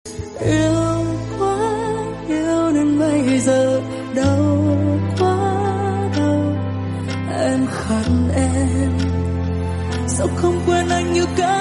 Yêu quá yêu nên bây giờ đau quá đau. Em khăn em sao không quên anh như cái